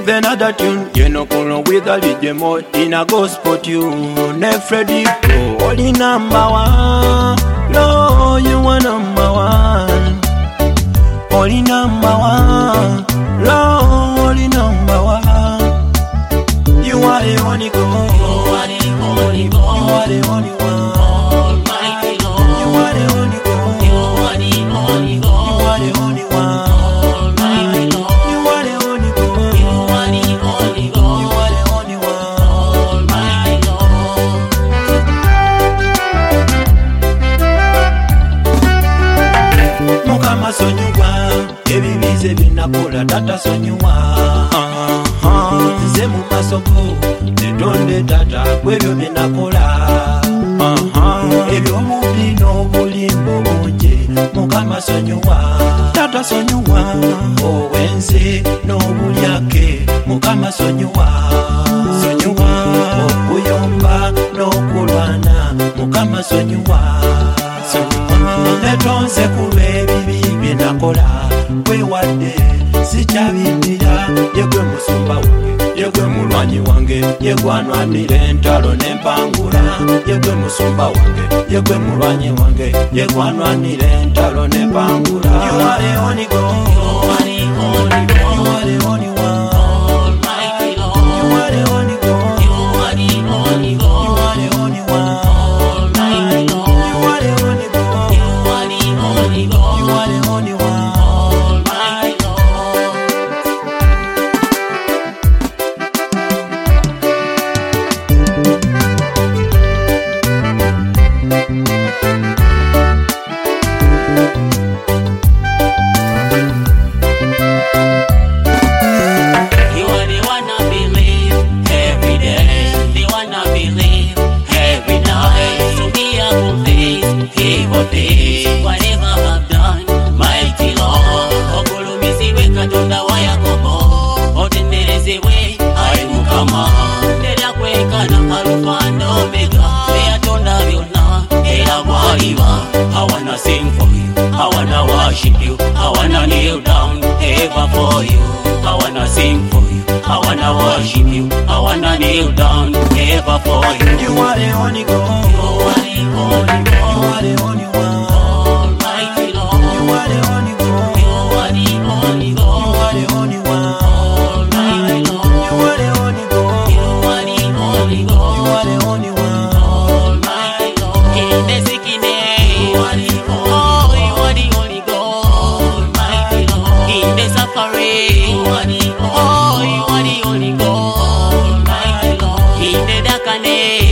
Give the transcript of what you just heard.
with another tune. You know, cool with a little more in a gospel tune. Freddy Pro, only number one. Lord, you are number one. Only number one. Lord, only number one. You are the only God. You are the only God. You are the only one. Almighty Lord. You are the only God. You are the only God. You are the only one. Almighty Lord. You are the only God. You are the only God. You are the only one. Almighty Lord. Mukama sonyuwa, ebibize binakola tata sonyuwa. Nze mu masoko netonde tata kwebyo binakola. Ebyomubi n'obulimbo bungi Mukama sonyuwa. Tata sonyuwa. Owensi n'obulyake Mukama sonyuwa. Sonyuwa. Okuyomba n'okulwana Mukama sonyuwa. Sonyuwa. Netonze kulwa ebibi binakola kwewadde sikyabindira yegwe musumba wange yegwe mulwanyi wange yegwe anwanira entalo n'empangula yegwe musumba wange yegwe mulwanyi wange yegwe anwanira entalo n'empangula. You are the only God. You are the only God. You are the only one. Almighty Lord. You are the only God. You are the only God. You are the only one. Almighty Lord. You are the only God. You are the only God. You are the only one. Whatever I've done, mighty Lord. Okulumisi weka tonda wa Yakobo. Otendereze we, ai Mukama. Tera kweka na Alpha and Omega. Eya tonda byonna, era bwaliba. I wanna sing for you, I wanna worship you, I wanna kneel down ever for you. I wanna sing for you, I wanna worship you, I wanna kneel down ever for you. You are the only God. You are the only God. You are the only one. Almighty Lord. You are the only God. You are the only God. You are the only one. Almighty Lord. You are the only God. You are the only God. You are the only one. Almighty Lord. In the sickness, you are the only God. You are the only God. Almighty Lord. In the suffering, you are the only God. You are the only God. Almighty Lord. In the darkness,